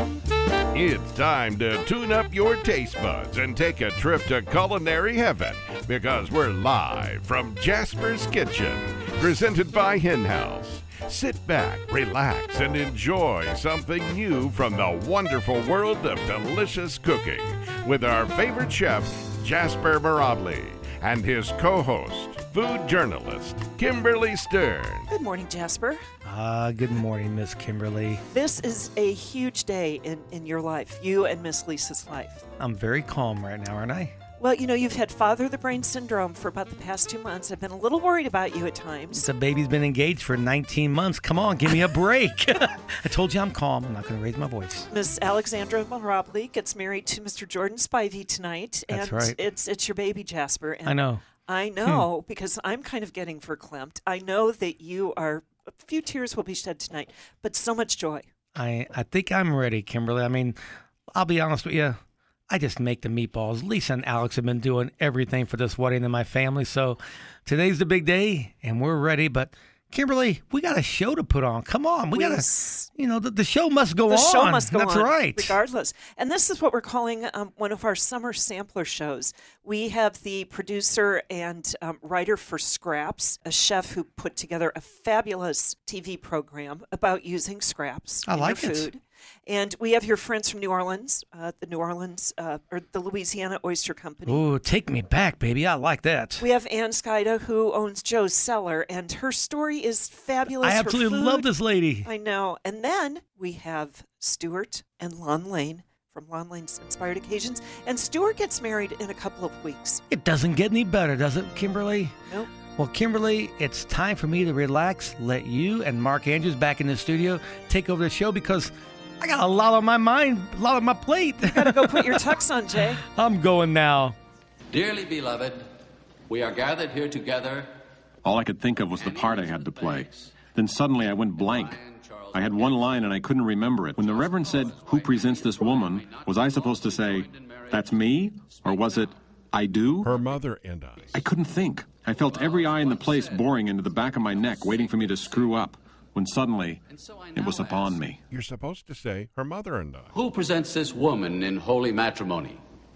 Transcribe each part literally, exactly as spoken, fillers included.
It's time to tune up your taste buds and take a trip to culinary heaven because we're live from Jasper's Kitchen, presented by Hen House. Sit back, relax, and enjoy something new from the wonderful world of delicious cooking with our favorite chef, Jasper Mirabli, and his co-host, food journalist, Kimberly Stern. Good morning, Jasper. Ah, uh, good morning, Miss Kimberly. This is a huge day in, in your life, you and Miss Lisa's life. I'm very calm right now, aren't I? Well, you know, you've had father of the brain syndrome for about the past two months. I've been a little worried about you at times. The baby's been engaged for nineteen months. Come on, give me a break. I told you I'm calm. I'm not going to raise my voice. Miss Alexandra Mirabli gets married to Mister Jordan Spivey tonight. That's and right. It's, it's your baby, Jasper. And I know. I know, because I'm kind of getting verklempt. I know that you are, a few tears will be shed tonight, but so much joy. I, I think I'm ready, Kimberly. I mean, I'll be honest with you. I just make the meatballs. Lisa and Alex have been doing everything for this wedding and my family. So today's the big day, and we're ready. But Kimberly, we got a show to put on. Come on. We, we got to, you know, the, the show must go the on. The show must go That's on. That's right. Regardless. And this is what we're calling um, one of our summer sampler shows. We have the producer and um, writer for Scraps, a chef who put together a fabulous T V program about using scraps I in like your it. food. And we have your friends from New Orleans, uh, the New Orleans, uh, or the Louisiana Oyster Company. Ooh, take me back, baby. I like that. We have Ann Skida, who owns Joe's Cellar, and her story is fabulous. I absolutely Her food, love this lady. I know. And then we have Stuart and Lon Lane from Lon Lane's Inspired Occasions. And Stuart gets married in a couple of weeks. It doesn't get any better, does it, Kimberly? Nope. Well, Kimberly, it's time for me to relax, let you and Mark Andrews back in the studio take over the show because I got a lot on my mind, a lot on my plate. You gotta go put your tux on, Jay. I'm going now. Dearly beloved, we are gathered here together. All I could think of was the part I had to play. Then suddenly I went blank. I had one line and I couldn't remember it. When the Reverend said, "Who presents this woman?" was I supposed to say, "That's me?" Or was it, "I do?" Her mother and I. I couldn't think. I felt every eye in the place boring into the back of my neck, waiting for me to screw up. When suddenly, it was upon me. You're supposed to say, her mother and I. Who presents this woman in holy matrimony?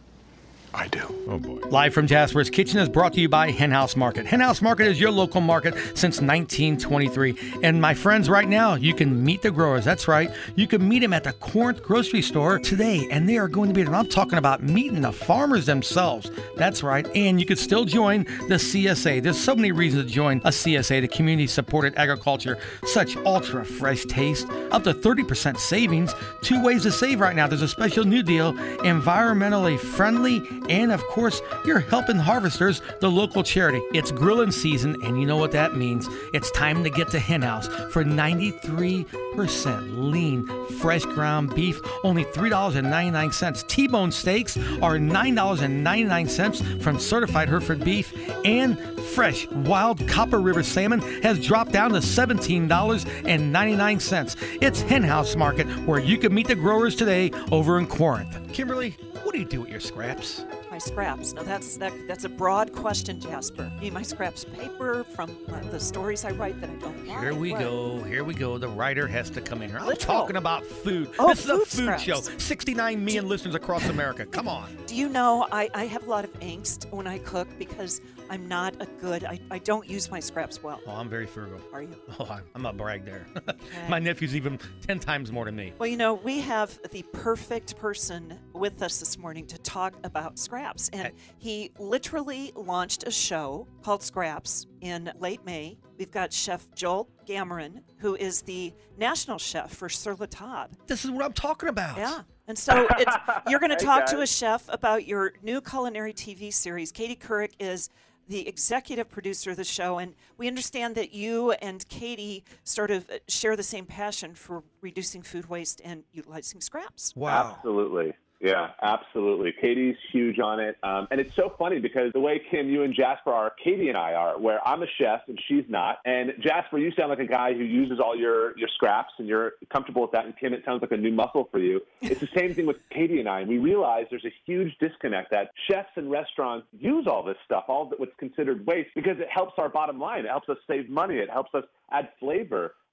I do. Oh, boy. Live from Jasper's Kitchen is brought to you by Hen House Market. Hen House Market is your local market since nineteen twenty-three. And my friends, right now, you can meet the growers. That's right. You can meet them at the Corinth grocery store today. And they are going to be there. I'm talking about meeting the farmers themselves. That's right. And you can still join the C S A. There's so many reasons to join a C S A, the Community Supported Agriculture. Such ultra fresh taste. Up to thirty percent savings. Two ways to save right now. There's a special new deal. Environmentally friendly. And, of course, you're helping harvesters, the local charity. It's grilling season, and you know what that means. It's time to get to Hen House for ninety-three percent lean, fresh ground beef, only three dollars and ninety-nine cents. T-bone steaks are nine dollars and ninety-nine cents from certified Hereford beef, and fresh wild Copper River salmon has dropped down to seventeen dollars and ninety-nine cents. It's Hen House Market, where you can meet the growers today over in Corinth. Kimberly, what do you do with your scraps? My scraps. Now, that's that, that's a broad question, Jasper. Need my scraps paper from uh, the stories I write that I don't like? Here we What? go. Here we go. The writer has to come in here. I'm Literal. talking about food. Oh, this is a food food scraps. show. sixty-nine million listeners across America. Come on. Do you know, I, I have a lot of angst when I cook because I'm not a good, I, I don't use my scraps well. Oh, I'm very frugal. Are you? Oh, I'm, I'm a brag there. Okay. My nephew's even ten times more than me. Well, you know, we have the perfect person with us this morning to talk about scraps. And he literally launched a show called Scraps in late May. We've got Chef Joel Gamoran, who is the national chef for Sur La Table. This is what I'm talking about. Yeah. And so it's, you're going to Hey, talk to guys. a chef about your new culinary T V series. Katie Couric is the executive producer of the show, and we understand that you and Katie sort of share the same passion for reducing food waste and utilizing scraps. Wow. Absolutely. Yeah, absolutely. Katie's huge on it. Um, and it's so funny because the way, Kim, you and Jasper are, Katie and I are, where I'm a chef and she's not. And Jasper, you sound like a guy who uses all your, your scraps and you're comfortable with that. And Kim, it sounds like a new muscle for you. It's the same thing with Katie and I. And we realize there's a huge disconnect that chefs and restaurants use all this stuff, all of what's considered waste, because it helps our bottom line. It helps us save money. It helps us add flavor.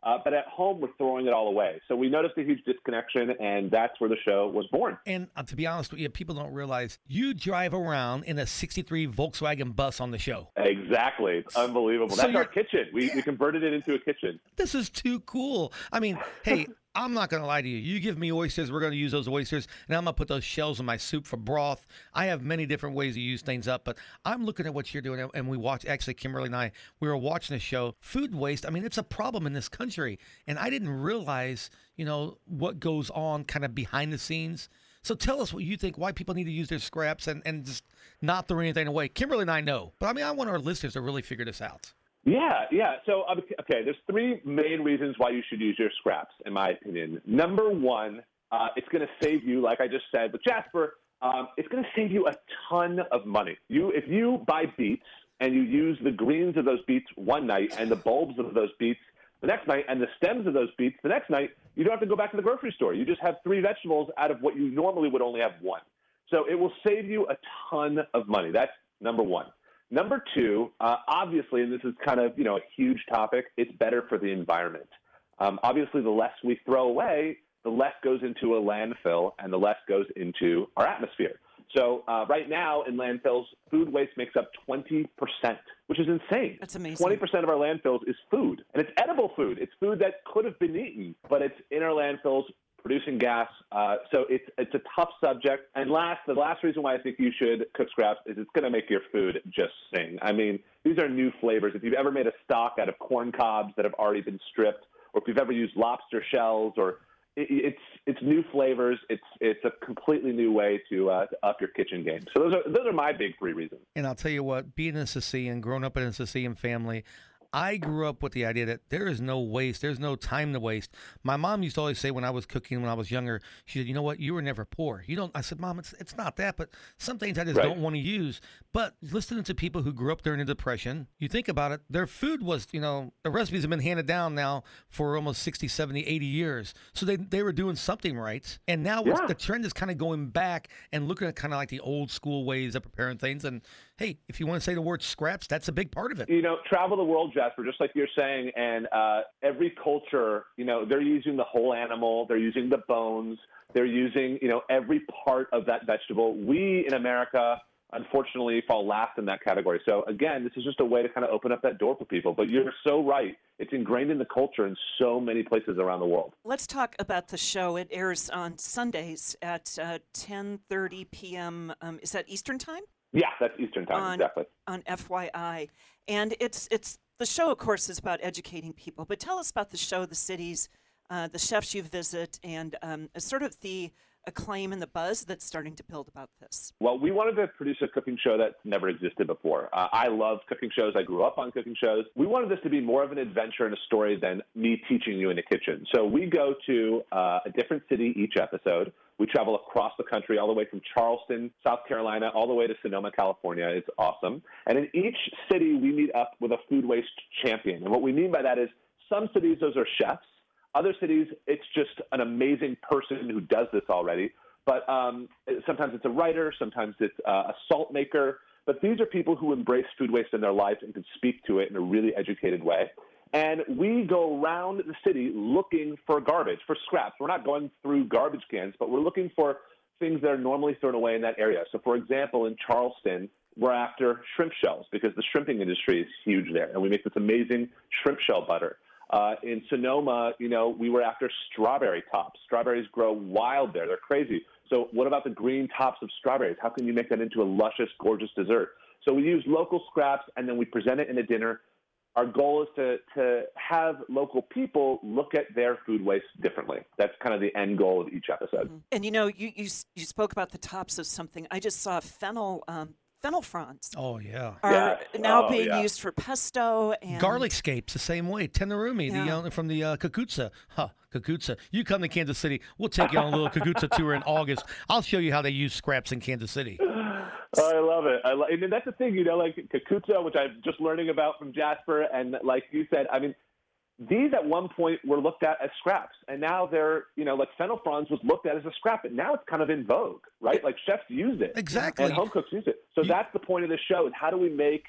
Uh, but at home, we're throwing it all away. So we noticed a huge disconnection, and that's where the show was born. And uh, to be honest with you, people don't realize you drive around in a sixty-three Volkswagen bus on the show. Exactly. It's unbelievable. So That's our you're- kitchen. We, we converted it into a kitchen. This is too cool. I mean, hey, I'm not going to lie to you. You give me oysters, we're going to use those oysters, and I'm going to put those shells in my soup for broth. I have many different ways to use things up, but I'm looking at what you're doing, and we watch, actually, Kimberly and I, we were watching a show, food waste. I mean, it's a problem in this country, and I didn't realize, you know, what goes on kind of behind the scenes. So tell us what you think, why people need to use their scraps and, and just not throw anything away. Kimberly and I know, but I mean, I want our listeners to really figure this out. Yeah, yeah. So, um, okay, there's three main reasons why you should use your scraps, in my opinion. Number one, uh, it's going to save you, like I just said with Jasper, um, it's going to save you a ton of money. You, if you buy beets and you use the greens of those beets one night and the bulbs of those beets the next night and the stems of those beets the next night, you don't have to go back to the grocery store. You just have three vegetables out of what you normally would only have one. So it will save you a ton of money. That's number one. Number two, uh, obviously, and this is kind of, you know, a huge topic, it's better for the environment. Um, obviously, the less we throw away, the less goes into a landfill and the less goes into our atmosphere. So uh, right now in landfills, food waste makes up twenty percent, which is insane. That's amazing. twenty percent of our landfills is food, and it's edible food. It's food that could have been eaten, but it's in our landfills producing gas. Uh, so it's it's a tough subject. And last, the last reason why I think you should cook scraps is it's going to make your food just sing. I mean, these are new flavors. If you've ever made a stock out of corn cobs that have already been stripped, or if you've ever used lobster shells, or it, it's it's new flavors. It's it's a completely new way to, uh, to up your kitchen game. So those are those are my big three reasons. And I'll tell you what, being a Sicilian, growing up in a Sicilian family, I grew up with the idea that there is no waste. There's no time to waste. My mom used to always say when I was cooking when I was younger, she said, you know what, you were never poor. You don't. I said, Mom, it's it's not that, but some things I just Right. don't want to use. But listening to people who grew up during the Depression, you think about it, their food was, you know, the recipes have been handed down now for almost sixty, seventy, eighty years. So they, they were doing something right. And now Yeah. it's, the trend is kind of going back and looking at kind of like the old school ways of preparing things. And hey, if you want to say the word scraps, that's a big part of it. You know, travel the world, Jasper, just like you're saying, and uh, every culture, you know, they're using the whole animal, they're using the bones, they're using, you know, every part of that vegetable. We in America, unfortunately, fall last in that category. So again, this is just a way to kind of open up that door for people. But you're so right. It's ingrained in the culture in so many places around the world. Let's talk about the show. It airs on Sundays at uh, ten thirty p.m. Um, is that Eastern Time? Yeah, that's Eastern time, on, exactly. on F Y I. And it's it's the show, of course, is about educating people. But tell us about the show, the cities, uh, the chefs you visit, and um, sort of the acclaim and the buzz that's starting to build about this. Well, we wanted to produce a cooking show that never existed before. Uh, I love cooking shows. I grew up on cooking shows. We wanted this to be more of an adventure and a story than me teaching you in the kitchen. So we go to uh, a different city each episode. We travel across the country, all the way from Charleston, South Carolina, all the way to Sonoma, California. It's awesome. And in each city, we meet up with a food waste champion. And what we mean by that is some cities, those are chefs. Other cities, it's just an amazing person who does this already. But um, sometimes it's a writer, sometimes it's uh, a salt maker. But these are people who embrace food waste in their lives and can speak to it in a really educated way. And we go around the city looking for garbage, for scraps. We're not going through garbage cans, but we're looking for things that are normally thrown away in that area. So, for example, in Charleston, we're after shrimp shells because the shrimping industry is huge there. And we make this amazing shrimp shell butter. Uh, in Sonoma, you know, we were after strawberry tops. Strawberries grow wild there. They're crazy. So what about the green tops of strawberries? How can you make that into a luscious, gorgeous dessert? So we use local scraps, and then we present it in a dinner. Our goal is to, to have local people look at their food waste differently. That's kind of the end goal of each episode. Mm-hmm. And, you know, you, you you spoke about the tops of something. I just saw fennel um, fennel fronds Oh, yeah. are Yeah. now Oh, being yeah. used for pesto. And Garlic scapes the same way. Tenderumi, Yeah. the uh, from the uh, Kukutsa. Huh, Kukutsa. You come to Kansas City, we'll take you on a little Kukutsa tour in August. I'll show you how they use scraps in Kansas City. Oh, I love it. I lo- and that's the thing, you know, like Kukutsa, which I'm just learning about from Jasper. And like you said, I mean, these at one point were looked at as scraps. And now they're, you know, like fennel fronds was looked at as a scrap. But now it's kind of in vogue, right? Like chefs use it. Exactly. And home cooks use it. So You- that's the point of this show is how do we make,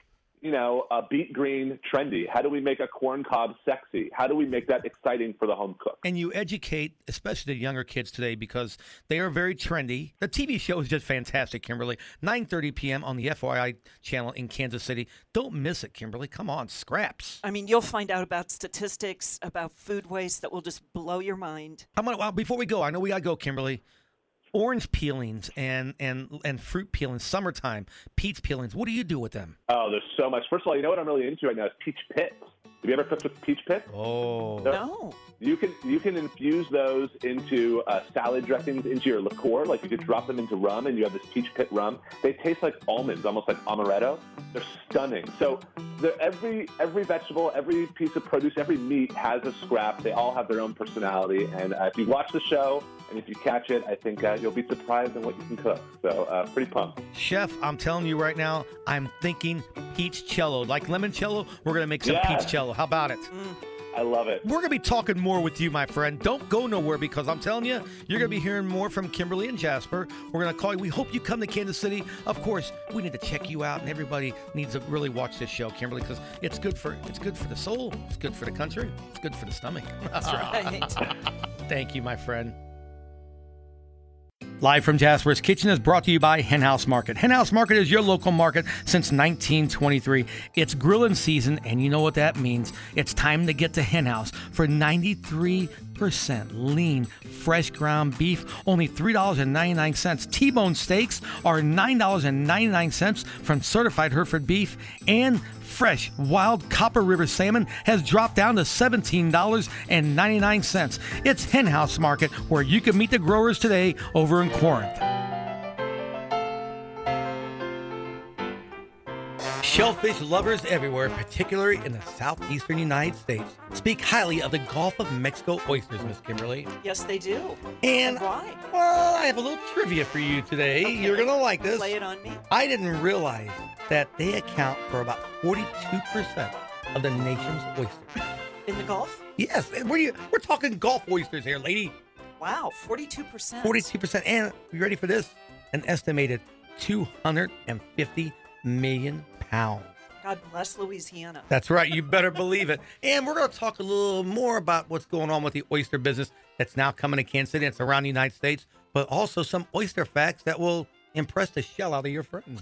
you know, a beet green trendy? How do we make a corn cob sexy? How do we make that exciting for the home cook? And you educate, especially the younger kids today, because they are very trendy. The T V show is just fantastic, Kimberly. nine thirty p.m. on the F Y I channel in Kansas City. Don't miss it, Kimberly. Come on, Scraps. I mean, you'll find out about statistics about food waste that will just blow your mind. I'm gonna, well, before we go, I know we got to go, Kimberly. Orange peelings and, and, and fruit peelings, summertime, peach peelings. What do you do with them? Oh, there's so much. First of all, you know what I'm really into right now is peach pits. Have you ever cooked with peach pits? Oh. No. You can you can infuse those into uh, salad dressings, into your liqueur. Like you could drop them into rum, and you have this peach pit rum. They taste like almonds, almost like amaretto. They're stunning. So every every vegetable, every piece of produce, every meat has a scrap. They all have their own personality. And uh, if you watch the show and if you catch it, I think uh, you'll be surprised at what you can cook. So uh, pretty pumped. Chef, I'm telling you right now, I'm thinking peach cello. Like limoncello, we're going to make some Yeah. peach cello. How about it? Mm. I love it. We're going to be talking more with you, my friend. Don't go nowhere because I'm telling you, you're going to be hearing more from Kimberly and Jasper. We're going to call you. We hope you come to Kansas City. Of course, we need to check you out, and everybody needs to really watch this show, Kimberly, because it's good for it's good for the soul. It's good for the country. It's good for the stomach. That's right. Thank you, my friend. Live from Jasper's Kitchen is brought to you by Hen House Market. Hen House Market is your local market since nineteen twenty-three. It's grilling season, and you know what that means. It's time to get to Hen House for ninety-three percent lean, fresh ground beef, only three dollars and ninety-nine cents. T-bone steaks are nine dollars and ninety-nine cents from certified Hereford beef, and fresh wild Copper River salmon has dropped down to seventeen dollars and ninety-nine cents. It's Hen House Market, where you can meet the growers today over in Corinth. Shellfish lovers everywhere, particularly in the southeastern United States, speak highly of the Gulf of Mexico oysters, Miss Kimberly. Yes, they do. And, why? well, I have a little trivia for you today. Okay. You're going to like this. Lay it on me. I didn't realize that they account for about forty-two percent of the nation's oysters. In the Gulf? Yes, and we're, we're talking Gulf oysters here, lady. Wow, forty-two percent. forty-two percent. And you ready for this? An estimated two hundred fifty million pounds. God bless Louisiana. That's right. You better believe it. And we're going to talk a little more about what's going on with the oyster business that's now coming to Kansas City. It's around the United States, but also some oyster facts that will impress the shell out of your friends.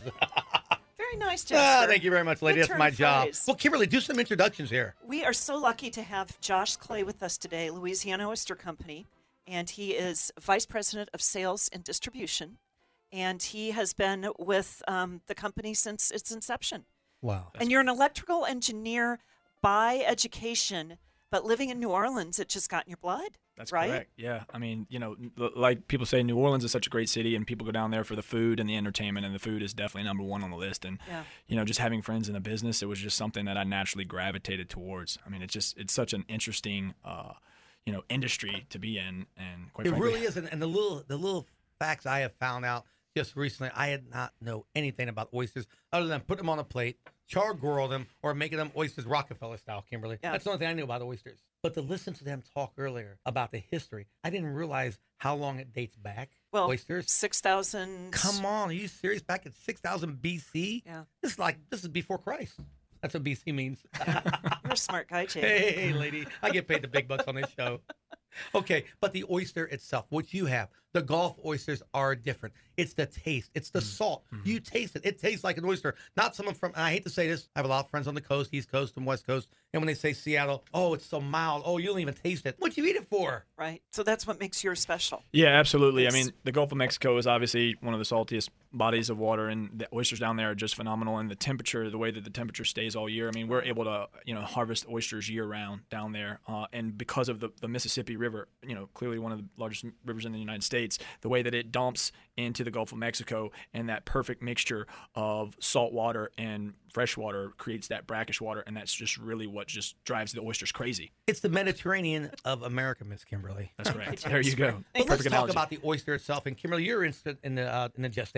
Very nice, Ah, Jasper. thank you very much, lady. Good That's turn my of job. phrase. Well, Kimberly, do some introductions here. We are so lucky to have Josh Clay with us today, Louisiana Oyster Company, and he is Vice President of Sales and Distribution, and he has been with um, the company since its inception. Wow. And you're an electrical engineer by education, but living in New Orleans, it just got in your blood. That's right? correct. Yeah. I mean, you know, l- like people say, New Orleans is such a great city, and people go down there for the food and the entertainment, and the food is definitely number one on the list. And, Yeah. you know, just having friends in the business, it was just something that I naturally gravitated towards. I mean, it's just, it's such an interesting, uh, you know, industry to be in. And quite It frankly, really is. And, and the little the little facts I have found out just recently, I had not know anything about oysters other than put them on a plate, char grill them, or making them oysters Rockefeller style, Kimberly. Yeah. That's the only thing I knew about oysters. But to listen to them talk earlier about the history, I didn't realize how long it dates back. Well, oysters. six thousand. Come on, are you serious? Back in six thousand B C? Yeah. This is like, this is before Christ. That's what B C means. You're a smart guy, Jay. Hey, hey, lady, I get paid the big bucks on this show. Okay, but the oyster itself, what you have, the Gulf oysters are different. It's the taste. It's the salt. You taste it. It tastes like an oyster. Not someone from, and I hate to say this, I have a lot of friends on the coast, East Coast and West Coast, and when they say Seattle, oh, it's so mild. Oh, you don't even taste it. What'd you eat it for? Right. So that's what makes yours special. yeah, absolutely. I Yes. mean, the Gulf of Mexico is obviously one of the saltiest bodies of water, and the oysters down there are just phenomenal. And the temperature, the way that the temperature stays all year, I mean, we're able to, you know, harvest oysters year round down there. Uh, and because of the, the Mississippi River, you know, clearly one of the largest rivers in the United States, the way that it dumps into the Gulf of Mexico and that perfect mixture of salt water and fresh water creates that brackish water, and that's just really what just drives the oysters crazy. It's the Mediterranean of America, Miss Kimberly. That's correct. It There is. you go. Well, let's Perfect talk analogy. about the oyster itself. And Kimberly, you're interested in the uh, in the gestation.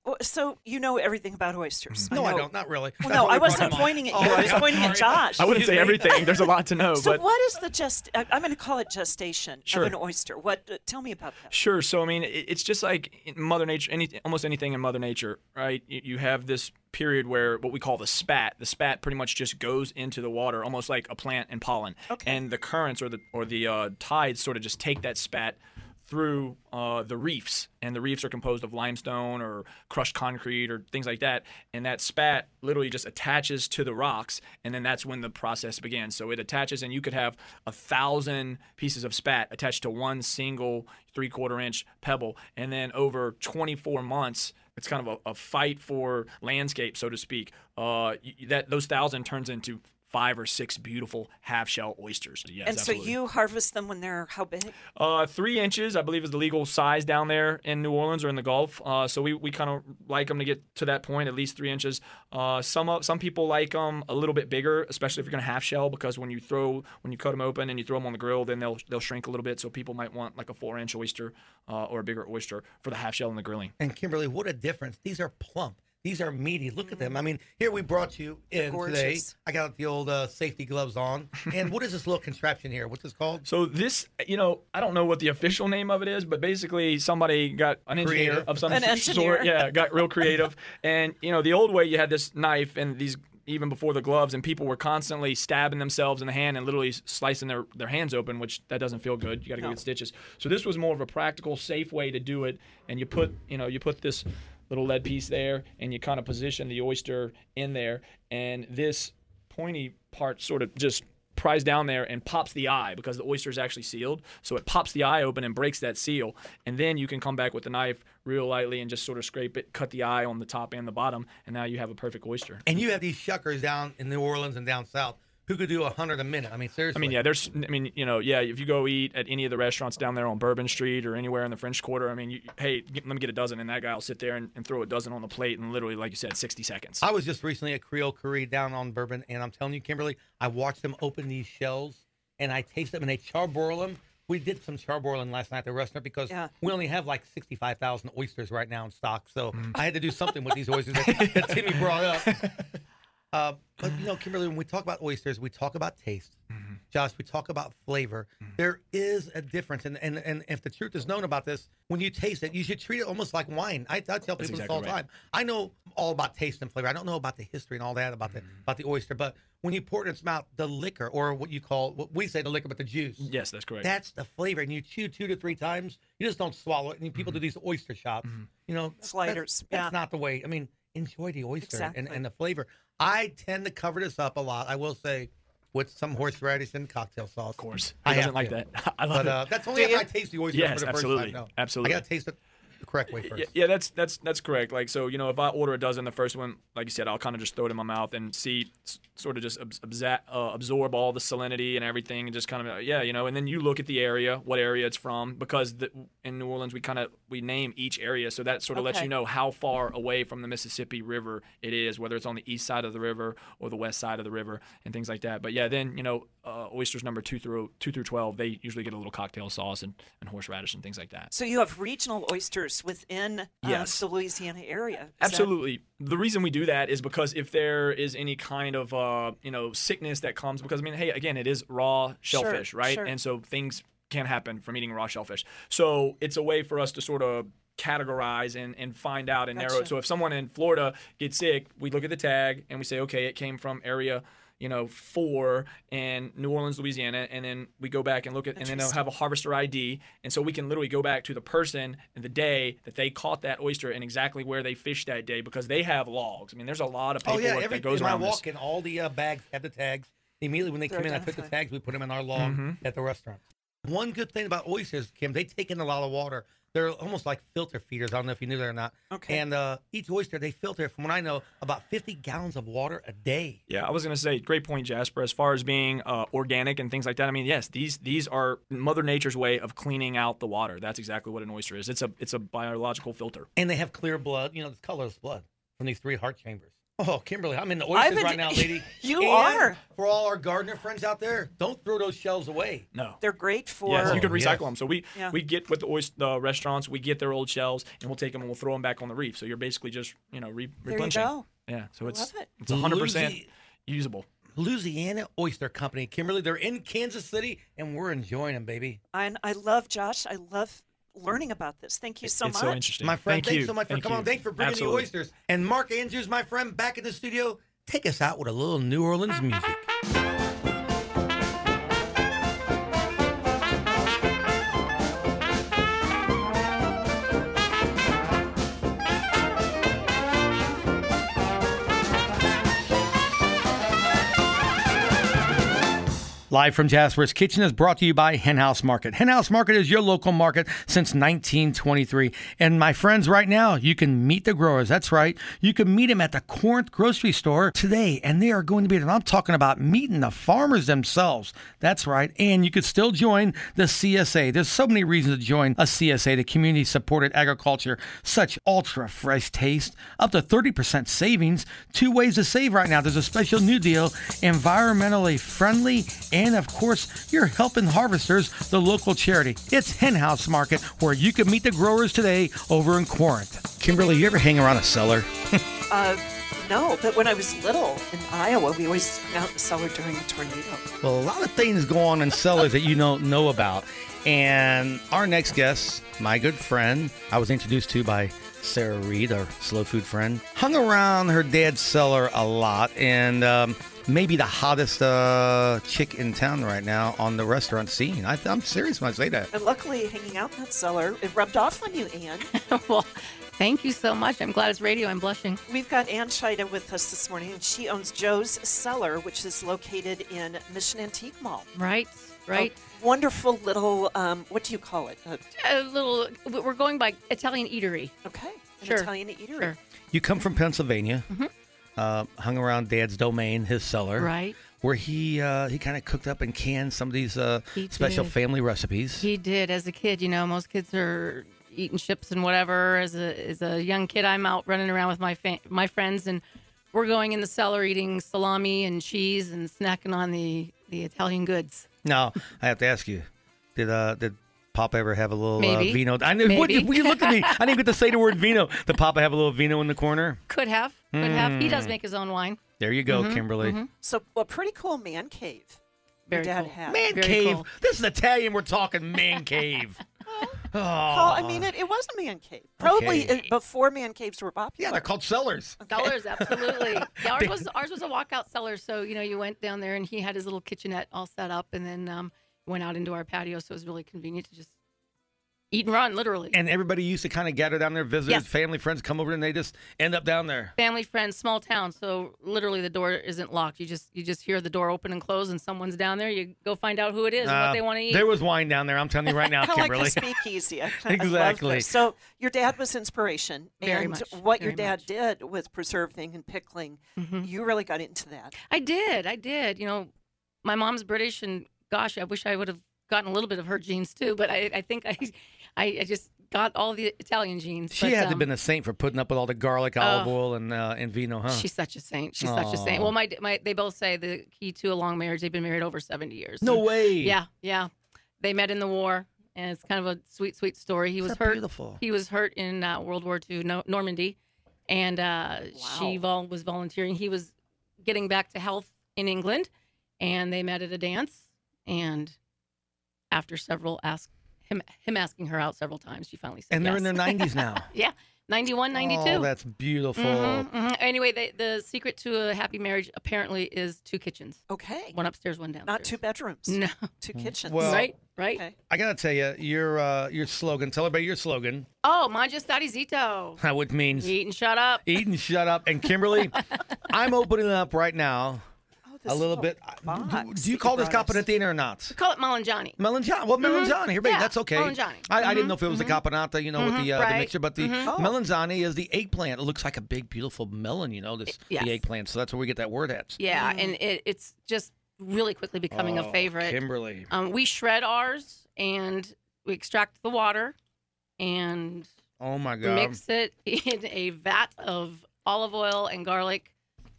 Well, so you know everything about oysters. No, I, know- don't. Not really. Well, That's no, what I we brought wasn't him on. pointing at you. Oh, I was yeah. pointing at Josh. I wouldn't say Excuse me. everything. There's a lot to know. So but what is the gest? I- I'm going to call it gestation Sure. of an oyster. What? Uh, tell me about that. Sure. So I mean, it- it's just like in Mother Nature. Any almost anything in Mother Nature, right? You, you have this period where what we call the spat. The spat pretty much just goes into the water, almost like a plant and pollen. Okay. And the currents or the or the uh, tides sort of just take that spat through uh, the reefs, and the reefs are composed of limestone or crushed concrete or things like that, and that spat literally just attaches to the rocks, and then that's when the process begins. So it attaches, and you could have a thousand pieces of spat attached to one single three-quarter inch pebble, and then over twenty-four months, it's kind of a, a fight for landscape, so to speak. Uh, y- that those thousand turns into five or six beautiful half-shell oysters. Yes, and so absolutely. you harvest them when they're how big? Uh, three inches, I believe, is the legal size down there in New Orleans or in the Gulf. Uh, so we, we kind of like them to get to that point, at least three inches. Uh, some of- some people like them a little bit bigger, especially if you're gonna half shell, because when you throw when you cut them open and you throw them on the grill, then they'll they'll shrink a little bit. So people might want like a four inch oyster uh, or a bigger oyster for the half shell and the grilling. And Kimberly, what a difference. These are plump. These are meaty. Look at them. I mean, here we brought you in Gorgeous. today. I got the old uh, safety gloves on. And what is this little contraption here? What's this called? So this, you know, I don't know what the official name of it is, but basically somebody got an engineer Creative. of some An sort. engineer. Yeah, got real creative. And you know, the old way you had this knife and these even before the gloves, and people were constantly stabbing themselves in the hand and literally slicing their, their hands open, which that doesn't feel good. You got to go No. get stitches. So this was more of a practical, safe way to do it. And you put, you know, you put this little lead piece there, and you kind of position the oyster in there, and this pointy part sort of just pries down there and pops the eye because the oyster is actually sealed. So it pops the eye open and breaks that seal, and then you can come back with the knife real lightly and just sort of scrape it, cut the eye on the top and the bottom, and now you have a perfect oyster. And you have these shuckers down in New Orleans and down south who could do a hundred a minute. I mean, seriously. I mean, yeah, there's, I mean, you know, yeah, if you go eat at any of the restaurants down there on Bourbon Street or anywhere in the French Quarter, I mean, you, hey, get, let me get a dozen, and that guy will sit there and, and throw a dozen on the plate in literally, like you said, sixty seconds. I was just recently at Creole Curry down on Bourbon, and I'm telling you, Kimberly, I watched them open these shells, and I taste them, and they charbroil them. We did some charbroiling last night at the restaurant because Yeah. we only have like sixty-five thousand oysters right now in stock, so I had to do something with these oysters that, that Timmy brought up. Uh, but, you know, Kimberly, when we talk about oysters, we talk about taste. Mm-hmm. Josh, we talk about flavor. There is a difference. And, and, and if the truth is known about this, when you taste it, you should treat it almost like wine. I, I tell people this exactly all the right. time. I know all about taste and flavor. I don't know about the history and all that about the about the oyster. But when you pour it in its mouth, the liquor, or what you call, what we say the liquor, but the juice. Yes, that's correct. That's the flavor. And you chew two to three times. You just don't swallow it. And people do these oyster shots. You know, that's- Sliders, That's, yeah. not the way. I mean, enjoy the oyster and, Exactly. and the flavor. I tend to cover this up a lot, I will say, with some horseradish and cocktail sauce. Of course. I Who doesn't have like to. that? I love But it. uh, that's only after I taste the oyster Yes, for the absolutely. first time. No. Absolutely. I got to taste it the correct way first. Yeah, yeah, that's that's that's correct. Like, so, you know, if I order a dozen, the first one, like you said, I'll kind of just throw it in my mouth and see, s- sort of just abs- absa- uh, absorb all the salinity and everything, and just kind of, uh, yeah, you know. And then you look at the area, what area it's from, because the, in New Orleans we kind of we name each area, so that sort of lets Okay. you know how far away from the Mississippi River it is, whether it's on the east side of the river or the west side of the river, and things like that. But yeah, then, you know, uh, oysters number two through two through twelve, they usually get a little cocktail sauce and, and horseradish and things like that. So you have regional oysters within uh, Yes. the Louisiana area. Is that- Absolutely. The reason we do that is because if there is any kind of uh, you know, sickness that comes, because I mean, hey, again, it is raw shellfish, Sure, right? sure. And so things can happen from eating raw shellfish. So it's a way for us to sort of categorize and, and find out and narrow Gotcha. it. So if someone in Florida gets sick, we look at the tag and we say, okay, it came from area, you know, four in New Orleans, Louisiana, and then we go back and look at, and then they'll have a harvester I D, and so we can literally go back to the person and the day that they caught that oyster and exactly where they fished that day, because they have logs. I mean, there's a lot of Oh, paperwork yeah. Every that goes time I around this. walk in, all the uh, bags have the tags. Immediately when they They're come in, I put the identified. tags. We put them in our log Mm-hmm. at the restaurant. One good thing about oysters, Kim, they take in a lot of water. They're almost like filter feeders. I don't know if you knew that or not. Okay. And uh, each oyster, they filter, from what I know, about fifty gallons of water a day. Yeah, I was going to say, great point, Jasper. As far as being uh, organic and things like that, I mean, yes, these these are Mother Nature's way of cleaning out the water. That's exactly what an oyster is. It's a it's a biological filter. And they have clear blood, you know, it's colorless blood from these three heart chambers. Oh, Kimberly, I'm in the oysters been- right now, lady. You And are. For all our gardener friends out there, don't throw those shells away. No. They're great for. Yes, you can Oh, recycle yes. them. So we Yeah. we get with the oyster the restaurants, we get their old shells, and we'll take them and we'll throw them back on the reef. So you're basically just you know re- There you replenishing. go. Yeah, so I it's love it. it's one hundred percent Lucy- usable. Louisiana Oyster Company, Kimberly. They're in Kansas City, and we're enjoying them, baby. And I love Josh. I love learning about this. Thank you so it's much. so interesting. My friend, Thank thanks you. so much for Thank coming you. on. Thanks for bringing Absolutely. the oysters. And Mark Andrews, my friend, back in the studio. Take us out with a little New Orleans music. Live from Jasper's Kitchen is brought to you by Hen House Market. Hen House Market is your local market since nineteen twenty-three. And my friends, right now, you can meet the growers. That's right. You can meet them at the Corinth grocery store today, and they are going to be, and I'm talking about meeting the farmers themselves. That's right. And you could still join the C S A. There's so many reasons to join a C S A, the Community Supported Agriculture. Such ultra fresh taste, up to thirty percent savings. Two ways to save right now. There's a special new deal, environmentally friendly, and of course, you're helping harvesters, the local charity. It's Hen House Market, where you can meet the growers today over in Corinth. Kimberly, you ever hang around a cellar? Uh, no, but when I was little in Iowa, we always hung out in the cellar during a tornado. Well, a lot of things go on in cellars that you don't know about. And our next guest, my good friend, I was introduced to by Sarah Reed, our slow food friend, hung around her dad's cellar a lot, and um, maybe the hottest uh, chick in town right now on the restaurant scene. I, I'm serious when I say that. And luckily, hanging out in that cellar, it rubbed off on you, Ann. Well, thank you so much. I'm glad it's radio. I'm blushing. We've got Ann Scheida with us this morning, and she owns Joe's Cellar, which is located in Mission Antique Mall. Right, right. A wonderful little, um, what do you call it? Uh, A little. We're going by Italian eatery. okay, an Sure, Italian eatery. Sure. You come from Pennsylvania, uh, hung around Dad's domain, his cellar, Right. where he uh, he kind of cooked up and canned some of these uh, He special did. family recipes. He did as a kid. You know, most kids are eating chips and whatever. As a as a young kid, I'm out running around with my fa- my friends, and we're going in the cellar eating salami and cheese and snacking on the, the Italian goods. Now, I have to ask you, did uh, did Papa ever have a little Maybe. uh, vino? I knew. What, Maybe. you look at me. I didn't get to say the word vino. Did Papa have a little vino in the corner? Could have, could have. He Hmm. does make his own wine. There you go, Kimberly. So, a pretty cool man cave. Very your dad cool. had. Man Very cave. cool. This is Italian. We're talking man cave. Oh, Well, I mean, it, it was a man cave. Probably Okay. uh, before man caves were popular. yeah, they're called cellars. Cellars, absolutely. Yeah, ours was ours was a walkout cellar, so you know you went down there and he had his little kitchenette all set up, and then um, went out into our patio, so it was really convenient to just eat and run, literally. And everybody used to kind of gather down there, visitors, Yes. family, friends come over, and they just end up down there. Family, friends, small town, so literally the door isn't locked. You just you just hear the door open and close, and someone's down there. You go find out who it is and Uh, what they want to eat. There was wine down there. I'm telling you right now, Kind of like Kimberly. a speakeasy. I kinda love Exactly. this. So your dad was inspiration, Very and much, what your very dad much. did with preserving and pickling, Mhm. you really got into that. I did, I did. You know, my mom's British, and gosh, I wish I would have gotten a little bit of her genes too. But I, I think I, I, I just got all the Italian genes. She but, had to um, have been a saint for putting up with all the garlic, olive Oh. oil, and uh, and vino, huh? She's such a saint. She's such a saint. Aw. Well, my my they both say the key to a long marriage. They've been married over seventy years. No way. Yeah, yeah. They met in the war, and it's kind of a sweet, sweet story. He was Isn't that hurt. beautiful? He was hurt in uh, World War Two, no, Normandy, and uh, she vol- was volunteering. He was getting back to health in England, and they met at a dance. And after several ask him him asking her out several times, she finally said And they're yes. in their nineties now. Yeah, ninety-one, ninety-two. Oh, that's beautiful. Mhm, mhm. Anyway, they, the secret to a happy marriage apparently is two kitchens, Okay. one upstairs, one downstairs. Not two bedrooms. No, Two kitchens. Well- right, right. Okay. I gotta tell you, your uh, your slogan. Tell everybody your slogan, Oh, mangia stati zitto. which means Eat and shut up. eat and shut up. And Kimberly, I'm opening up right now Oh, this a little bit. box Do, do that you call this brought us. caponettina or not? We call it Melangiani. Melanzane. Well, melanzane. Here, baby, Yeah, that's okay. melanzane. I, I didn't know if it was the caponata, you know, with the, uh, the right. mixture, but the Oh. melanzane is the eggplant. It looks like a big, beautiful melon, you know, this Yes. the eggplant. So that's where we get that word at. Yeah, and it, it's just really quickly becoming Oh, a favorite. Kimberly. Um, we shred ours and we extract the water and Oh my God. mix it in a vat of olive oil and garlic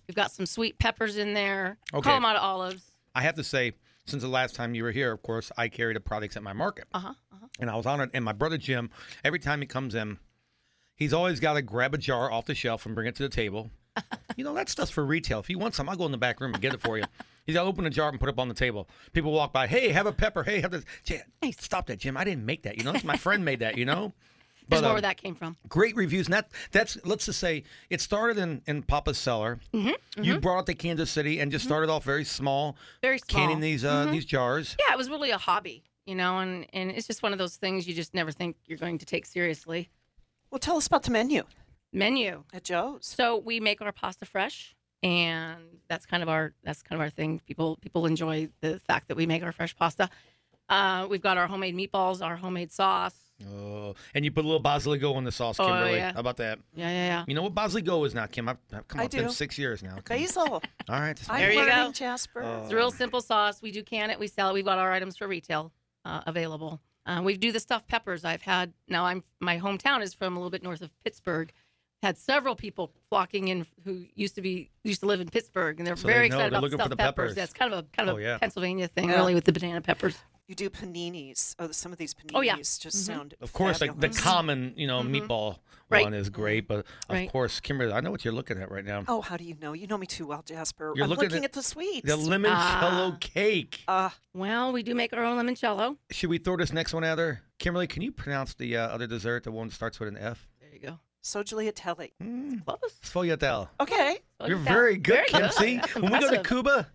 We've got some sweet peppers in there. Okay. Kalamata olives. I have to say, since the last time you were here, of course, I carry the products at my market. Uh-huh. uh-huh. And I was on it. And my brother Jim, every time he comes in, he's always got to grab a jar off the shelf and bring it to the table. You know, that stuff's for retail. If you want some, I'll go in the back room and get it for you. He's got to open a jar and put it up on the table. People walk by, hey, have a pepper. Hey, have this. Jim, hey, stop that, Jim. I didn't make that. You know, that's my friend made that, you know? There's But, more um, where that came from. Great reviews. And that, that's, let's just say, it started in, in Papa's cellar. Mm-hmm, mm-hmm. You brought it to Kansas City and just started off very small. Very small. Canning these, uh, Mhm. these jars. Yeah, it was really a hobby, you know, and, and it's just one of those things you just never think you're going to take seriously. Well, tell us about the menu Menu. at Joe's. So we make our pasta fresh, and that's kind of our that's kind of our thing. People people enjoy the fact that we make our fresh pasta. Uh, we've got our homemade meatballs, our homemade sauce. Oh, and you put a little basilico in the sauce, Oh, Kimberly. yeah. How about that? Yeah, yeah, yeah. You know what basilico is now, Kim? I've, I've come I up with do. six years now. Come- Basil. All right. I'm There you learning, go. Jasper. Oh. It's a real simple sauce. We do can it. We sell it. We've got our items for retail uh, available. Uh, we do the stuffed peppers. I've had now. I'm my hometown is from a little bit north of Pittsburgh. Had several people flocking in who used to be used to live in Pittsburgh, and they're So very they know. excited They're about looking for stuffed the peppers. peppers. That's kind of a kind of Oh, a yeah. Pennsylvania thing, Yeah. really, with the banana peppers. You do paninis. Oh, some of these paninis Oh, yeah. just Mhm. sound Of course, like the fabulous. common, you know, Mhm. meatball Right. one is great, but of Right. course, Kimberly, I know what you're looking at right now. Oh, how do you know? You know me too well, Jasper. You're I'm looking looking, at at, the sweets. The limoncello Ah. cake. uh, Well, we do make our own limoncello. Should we throw this next one at her? Kimberly, can you pronounce the uh, other dessert, the one that starts with an F? There you go. Sogliatelli. Mm. Close. Sfogliatelle. Okay. Oh, You're yeah. very good, Very Kim. good. See, That's when we go to impressive. Cuba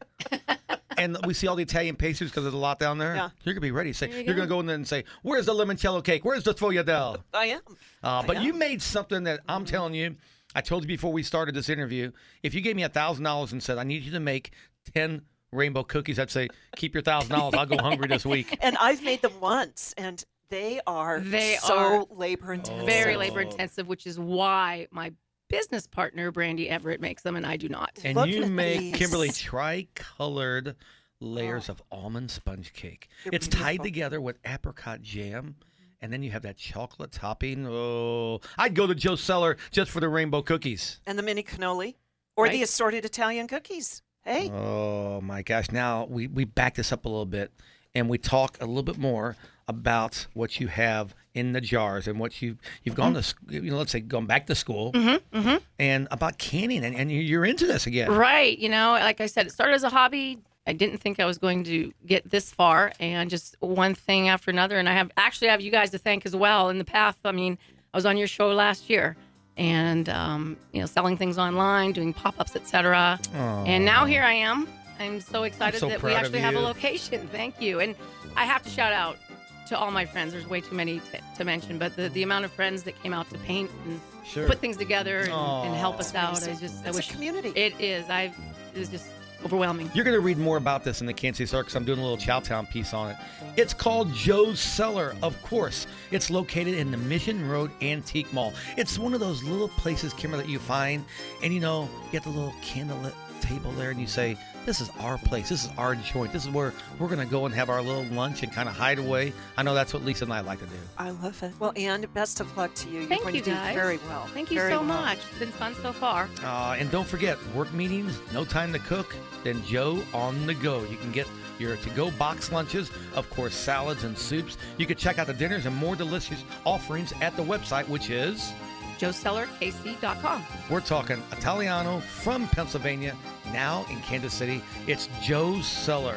and we see all the Italian pastries because there's a lot down there, Yeah. you're going to be ready. Say, There you you're going to go. go in there and say, where's the limoncello cake? Where's the sfogliatelle? I am. Uh, but I you am. made something that I'm telling you, I told you before we started this interview, if you gave me one thousand dollars and said, I need you to make ten rainbow cookies, I'd say, keep your one thousand dollars. I'll go hungry this week. And I've made them once, and they are They so are labor intensive. Very Oh. labor intensive, which is why my business partner Brandy Everett makes them, and I do not. And Look you at make, these. Kimberly, tri-colored layers of almond sponge cake. They're It's tied beautiful. together with apricot jam. And then you have that chocolate topping. Oh, I'd go to Joe's Cellar just for the rainbow cookies. And the mini cannoli, or the Right. assorted Italian cookies. Hey, Oh my gosh! Now we we back this up a little bit, and we talk a little bit more about what you have in the jars and what you you've gone to sc- you know let's say gone back to school Mm-hmm, and about canning and, and you're into this again. Right. You know, like I said, it started as a hobby. I didn't think I was going to get this far, and just one thing after another. And I have actually have you guys to thank as well. In the past, I mean, I was on your show last year, and um, you know, selling things online, doing pop-ups, et cetera. And now here I am. I'm so excited so that we proud of actually have a you. location. Thank you. And I have to shout out to all my friends. There's way too many t- to mention, but the, the amount of friends that came out to paint and Sure. put things together and, and help Aw. us out. I just, I it's wish a community. it is. I it was just overwhelming. You're going to read more about this in the Kansas City Star because I'm doing a little Chowtown piece on it. It's called Joe's Cellar, of course. It's located in the Mission Road Antique Mall. It's one of those little places, Kimberly, that you find, and you know, you get the little candlelit table there, and you say, this is our place. This is our joint. This is where we're going to go and have our little lunch and kind of hide away. I know that's what Lisa and I like to do. I love it. Well, and best of luck to you. You're Thank going you, to do guys. very well. Thank you Very so well. much. It's been fun so far. Uh, and don't forget, work meetings, no time to cook, then Joe on the go. You can get your to-go box lunches, of course, salads and soups. You can check out the dinners and more delicious offerings at the website, which is, joe cellar k c dot com. we're talking Italiano from Pennsylvania, now in Kansas City. It's Joe's Cellar.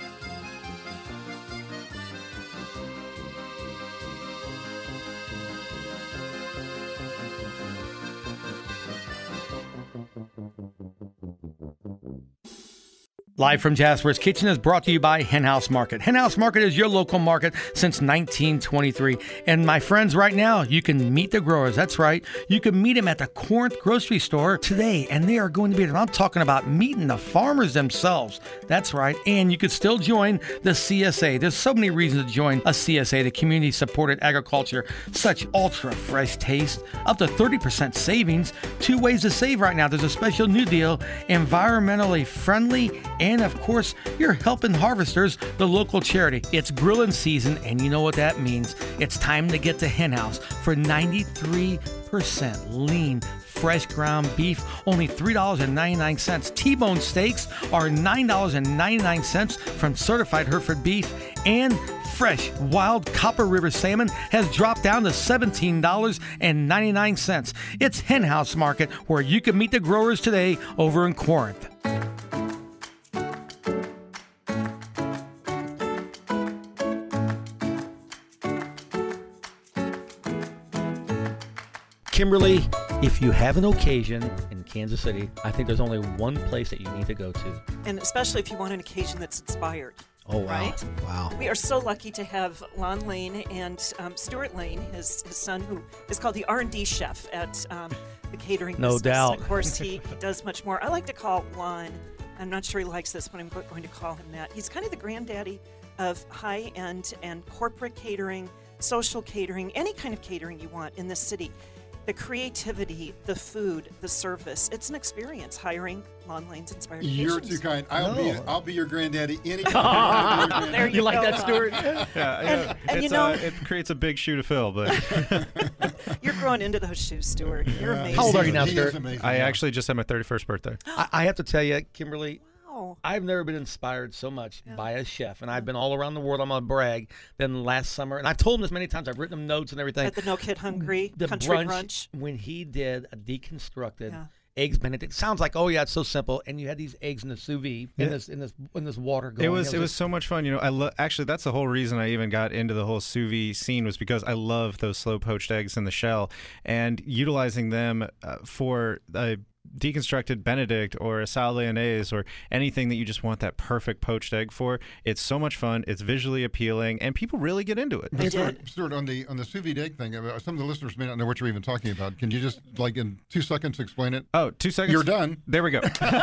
Live from Jasper's Kitchen is brought to you by Hen House Market. Hen House Market is your local market since nineteen twenty-three. And my friends, right now, you can meet the growers. That's right. You can meet them at the Corinth grocery store today, and they are going to be there. I'm talking about meeting the farmers themselves. That's right. And you could still join the C S A. There's so many reasons to join a C S A, the Community Supported Agriculture. Such ultra fresh taste, up to thirty percent savings. Two ways to save right now. There's a special new deal, environmentally friendly and And of course, you're helping Harvesters, the local charity. It's grilling season, and you know what that means. It's time to get to Hen House for ninety-three percent lean, fresh ground beef, only three dollars and ninety-nine cents. T-bone steaks are nine dollars and ninety-nine cents from certified Hereford beef, and fresh wild Copper River salmon has dropped down to seventeen dollars and ninety-nine cents. It's Hen House Market, where you can meet the growers today over in Corinth. Kimberly, if you have an occasion in Kansas City, I think there's only one place that you need to go to. And especially if you want an occasion that's inspired. Oh, wow. Right? Wow. We are so lucky to have Lon Lane and um, Stuart Lane, his, his son, who is called the R and D chef at um, the catering No business. doubt. And of course, he does much more. I like to call Lon, I'm not sure he likes this, but I'm go- going to call him that. He's kind of the granddaddy of high-end and corporate catering, social catering, any kind of catering you want in this city. The creativity, the food, the service. It's an experience hiring Lon Lane's Inspired You're Occasions. too kind. I'll No. be I'll be your granddaddy anytime. There you, You like go, that, Lon. Stuart? Yeah, yeah. And- and you It's, know- uh, it creates a big shoe to fill, but You're growing into those shoes, Stuart. You're amazing. How old are you now, He is Stuart? amazing, I yeah. actually just had my thirty-first birthday. I, I have to tell you, Kimberly, Wow. I've never been inspired so much by a chef, and I've been all around the world. I'm gonna brag. Been last summer, and I've told him this many times. I've written him notes and everything. At the No Kid Hungry The Country brunch, Brunch. when he did a deconstructed Yeah. eggs Benedict. Sounds like, oh yeah, it's so simple. And you had these eggs in the sous vide in Yeah. this in this in this water going. It was it was just- so much fun. You know, I lo- actually that's the whole reason I even got into the whole sous vide scene was because I love those slow poached eggs in the shell, and utilizing them uh, for a deconstructed Benedict or a salad lyonnaise or anything that you just want that perfect poached egg for. It's so much fun. It's visually appealing, and people really get into it. They Stuart, did. Stuart, on the on the sous vide egg thing, uh, some of the listeners may not know what you're even talking about. Can you just, like, in two seconds explain it? Oh, two seconds. You're done. There we go.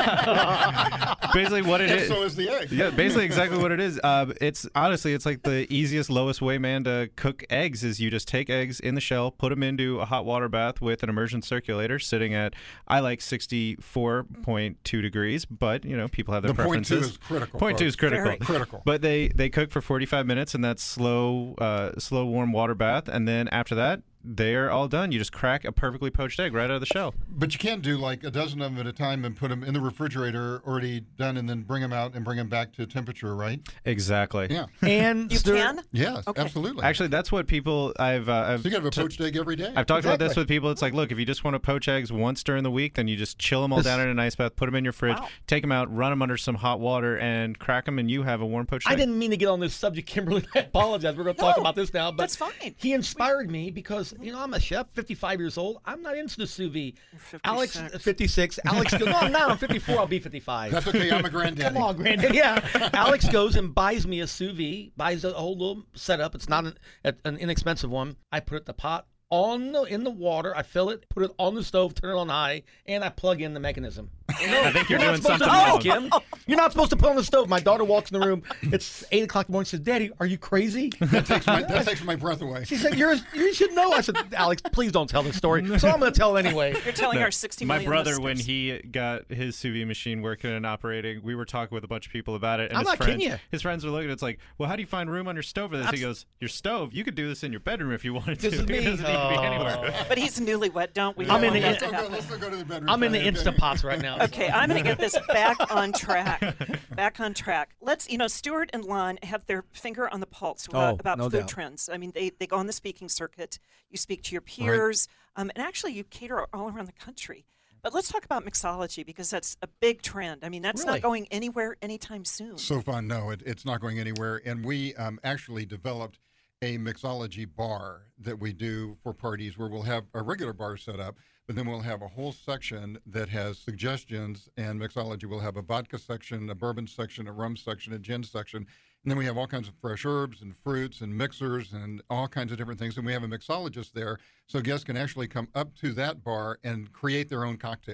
Basically, what it And is. so is the egg. Yeah, basically exactly what it is. Uh, it's honestly, it's like the easiest, lowest way, man, to cook eggs is you just take eggs in the shell, put them into a hot water bath with an immersion circulator sitting at, I like sixty-four point two degrees, but you know, people have their The point preferences. two is critical. Point two is folks. critical. Very critical. But they they cook for forty-five minutes in that slow, uh, slow warm water bath, and then after that, they're all done. You just crack a perfectly poached egg right out of the shell. But you can't do like a dozen of them at a time and put them in the refrigerator already done and then bring them out and bring them back to temperature, right? Exactly. Yeah. and You Stuart- can? Yes, Okay. absolutely. Actually, that's what people I've. Uh, I've so you got to have a t- poached egg every day. I've talked about this Exactly. with people. It's like, look, if you just want to poach eggs once during the week, then you just chill them all This- down in an ice bath, put them in your fridge, Wow. take them out, run them under some hot water, and crack them, and you have a warm poached I egg. didn't mean to get on this subject, Kimberly. I apologize. We're going to talk No, about this now, but that's fine. he inspired me because you know I'm a chef, fifty-five years old. I'm not into the sous vide. Alex, fifty-six. fifty-six. Alex goes, no, I'm not. I'm fifty-four. I'll be fifty-five. That's okay. I'm a granddaddy. Come on, Granddad. Yeah. Alex goes and buys me a sous vide, buys a whole little setup. It's not an, an inexpensive one. I put it in the pot on the in the water. I fill it, put it on the stove, turn it on high, and I plug in the mechanism. I think you're You're doing not supposed something to wrong. do that, Kim. You're not supposed to put it on the stove. My daughter walks in the room. It's eight o'clock in the morning. She says, "Daddy, are you crazy?" That takes my, that takes my breath away. She said, You're, "You should know." I said, "Alex, please don't tell this story." So I'm going to tell it anyway. You're telling No, our sixty My million brother, when listeners. he got his sous vide machine working and operating, we were talking with a bunch of people about it. And I'm his not friends, kidding you. His friends were looking. It's like, well, how do you find room on your stove for this? He goes, your stove. You could do this in your bedroom if you wanted to. This is It me. doesn't need to be Oh. anywhere. But he's newlywed. Don't we? I'm don't in want the- that to Let's not go- happen. let's not go to the bedroom. I'm in the Patty, okay? Instant Pots right now. Okay, I'm going to get this back on track. Back on track. Let's, you know, Stuart and Lon have their finger on the pulse about, Oh, about no food doubt. trends. I mean, they, they go on the speaking circuit. You speak to your peers, um, and actually you cater all around the country. But let's talk about mixology because that's a big trend. I mean, that's Really? not going anywhere anytime soon. So fun. No, it, it's not going anywhere. And we um, actually developed a mixology bar that we do for parties where we'll have a regular bar set up, but then we'll have a whole section that has suggestions and mixology. We'll have a vodka section, a bourbon section, a rum section, a gin section. And then we have all kinds of fresh herbs and fruits and mixers and all kinds of different things. And we have a mixologist there so guests can actually come up to that bar and create their own cocktail.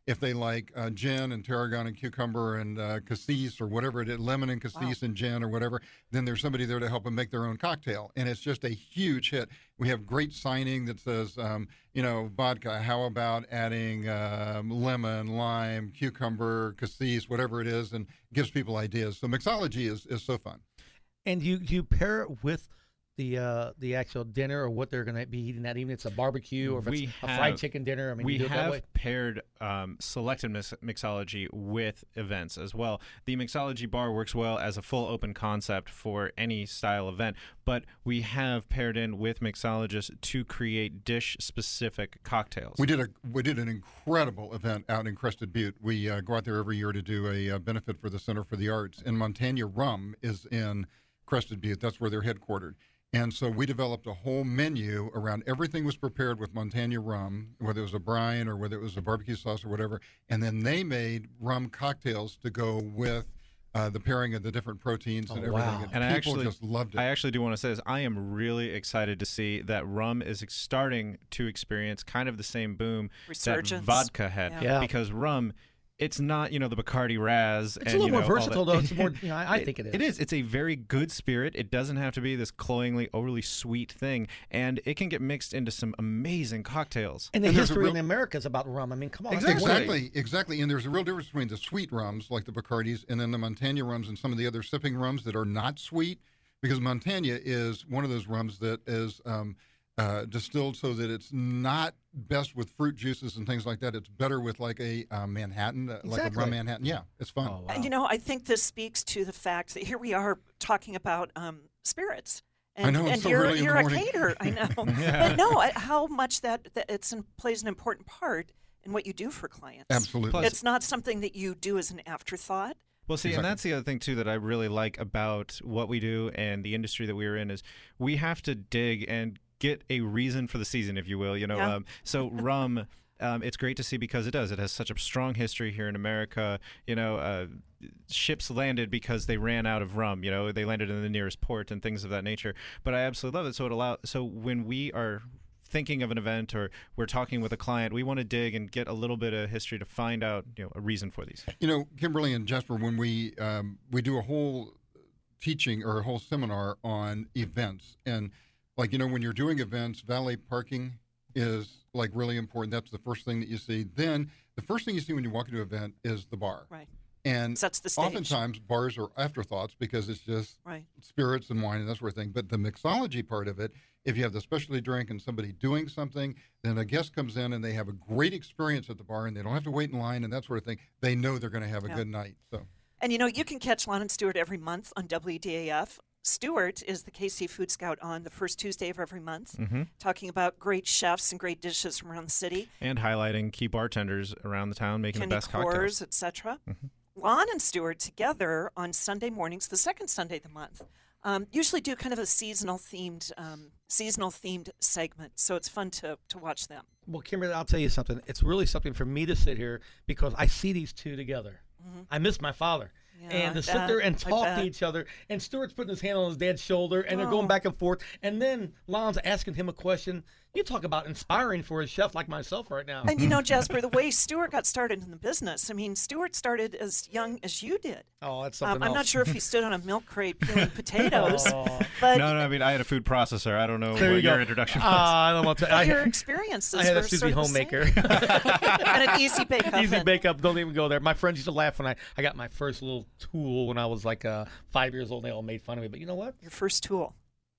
if they like uh, gin and tarragon and cucumber and uh, cassis or whatever it is, lemon and cassis wow. and gin or whatever, then there's somebody there to help them make their own cocktail. And it's just a huge hit. We have great signing that says, um, you know, vodka, how about adding um, lemon, lime, cucumber, cassis, whatever it is, and gives people ideas. So mixology is, is so fun. And you, you pair it with the uh, the actual dinner or what they're going to be eating that evening. It's a barbecue or if we it's have, a fried chicken dinner. I mean, we you do it that have way? paired um, selected mix- mixology with events as well. The mixology bar works well as a full open concept for any style event, but we have paired in with mixologists to create dish-specific cocktails. We did a we did an incredible event out in Crested Butte. We uh, go out there every year to do a uh, benefit for the Center for the Arts, and Montagna Rum is in Crested Butte. That's where they're headquartered. And so we developed a whole menu around everything was prepared with Montagna rum, whether it was a brine or whether it was a barbecue sauce or whatever. And then they made rum cocktails to go with uh, the pairing of the different proteins oh, and everything. Wow. And, and I people actually just loved it. I actually do want to say this. I am really excited to see that rum is starting to experience kind of the same boom Resurgence. that vodka had. Yeah. Yeah. Because rum, it's not, you know, the Bacardi Raz. It's and, a little you more know, all versatile, that. though. It's more, you know, I, I think it is. It is. It's a very good spirit. It doesn't have to be this cloyingly, overly sweet thing, and it can get mixed into some amazing cocktails. And the And there's a history real- in America is about rum. I mean, come on. that's Exactly. great. Exactly, exactly. And there's a real difference between the sweet rums, like the Bacardis, and then the Montagna rums and some of the other sipping rums that are not sweet, because Montagna is one of those rums that is um, uh, distilled so that it's not best with fruit juices and things like that. It's better with like a uh, Manhattan, uh, like a Exactly. rum Manhattan. Yeah, it's fun. Oh, wow. And you know, I think this speaks to the fact that here we are talking about um, spirits. And, I know, it's and so you're early in the you're a morning. caterer, I know. But no, I- how much that, that it's an, plays an important part in what you do for clients. Absolutely. Plus- It's not something that you do as an afterthought. Well, see, Exactly. and that's the other thing, too, that I really like about what we do and the industry that we're in is we have to dig and get a reason for the season, if you will. You know, Yeah. um, so rum, um, it's great to see because it does. It has such a strong history here in America. You know, uh, ships landed because they ran out of rum. You know, they landed in the nearest port and things of that nature. But I absolutely love it. So it allow. So when we are thinking of an event or we're talking with a client, we want to dig and get a little bit of history to find out, you know, a reason for these. You know, Kimberly and Jasper, when we um, we do a whole teaching or a whole seminar on events, and like, you know, when you're doing events, valet parking is like really important. That's the first thing that you see. Then the first thing you see when you walk into an event is the bar. Right. And Sets the stage. oftentimes bars are afterthoughts because it's just Right. spirits and wine and that sort of thing. But the mixology part of it, if you have the specialty drink and somebody doing something, then a guest comes in and they have a great experience at the bar and they don't have to wait in line and that sort of thing. They know they're going to have a Yeah. good night. So And you know, you can catch Lon and Stewart every month on W D A F. Stewart is the K C Food Scout on the first Tuesday of every month, Mm-hmm. talking about great chefs and great dishes from around the city, And highlighting key bartenders around the town making Kenny the best cocktails. Coors, et cetera. Mhm. Lon and Stewart together on Sunday mornings, the second Sunday of the month, um, usually do kind of a seasonal themed, um, seasonal themed segment. So it's fun to to watch them. Well, Kimberly, I'll tell you something. It's really something for me to sit here because I see these two together. I miss my father. Yeah, and to I sit bet. there and I talk to bet. each other, and Stuart's putting his hand on his dad's shoulder, and they're going Oh. back and forth, and then Lon's asking him a question. You talk about inspiring for a chef like myself right now. And you know, Jasper, the way Stewart got started in the business, I mean, Stewart started as young as you did. Oh, that's Um, something I'm else. not sure if he stood on a milk crate peeling potatoes, Oh. but No, no, I mean, I had a food processor. I don't know There what you your go. introduction Uh, was. I don't want to. I, your experiences I had a were Susie sort of the homemaker. same. And an easy bake oven. Easy bake up. Don't even go there. My friends used to laugh when I, I got my first little tool when I was like uh, five years old. They all made fun of me. But you know what? Your first tool.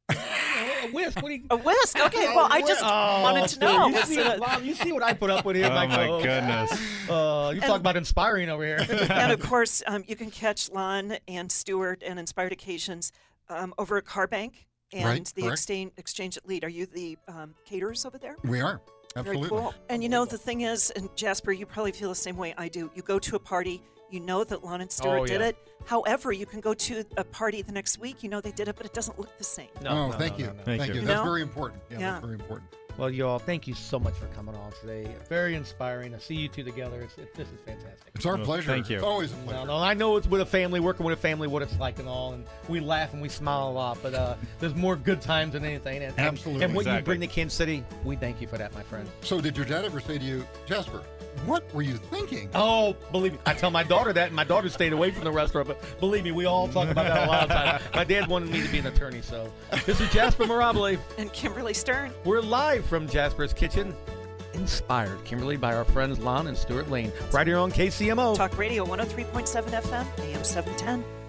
A whisk. What do you? A whisk. Okay, well, I just Oh, wanted to know. You see, Was it- Mom, you see what I put up with here, Oh, my my co-host. goodness. Uh, you talk about inspiring over here. and of course, um, you can catch Lon and Stewart and Inspired Occasions um, over at Carbank and Right, the correct. exchange, exchange at Lead. Are you the um, caterers over there? we are. Absolutely. Very cool. And you know, the thing is, and Jasper, you probably feel the same way I do. You go to a party, you know that Lon and Stewart Oh, did yeah. it. However, you can go to a party the next week, you know they did it, but it doesn't look the same. No, oh, no, thank no, you. no, no. Thank Thank you. you. You That's know? very important. Yeah, Yeah. that's very important. Well, you all, thank you so much for coming on today. Very inspiring to see you two together. It's, it, this is fantastic. It's our Well, pleasure. thank you. It's always a pleasure. No, no, I know it's with a family, working with a family, what it's like and all, and we laugh and we smile a lot, but uh, there's more good times than anything. And, Absolutely. And what you Exactly. bring to Kansas City, we thank you for that, my friend. So did your dad ever say to you, Jasper, what were you thinking? Oh, believe me, I tell my daughter that, and my daughter stayed away from the restaurant, but believe me, we all talk about that a lot of times. My dad wanted me to be an attorney, so. This is Jasper Mirabile. And Kimberly Stern. We're live from Jasper's Kitchen, inspired, Kimberly, by our friends Lon and Stuart Lane, right here on K C M O. Talk Radio one oh three point seven F M, A M seven ten.